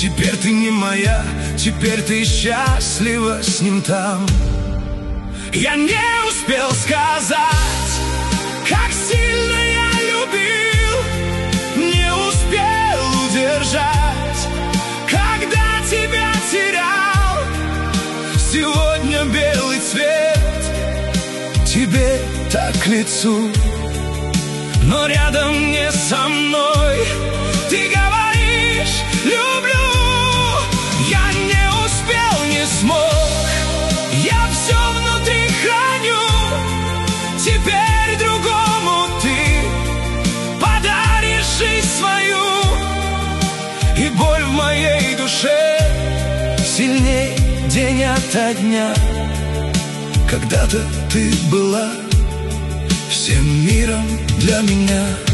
Теперь ты не моя, теперь ты счастлива с ним там. Я не успел сказать, как сильно я любил, не успел удержать, когда тебя терял. Сегодня белый цвет тебе так к лицу, но рядом не со мной. Ты говоришь люблю, я не успел, не смог, я все внутри храню. Теперь другому ты подаришь жизнь свою, и боль в моей душе сильней день ото дня. Когда-то ты была всем миром для меня.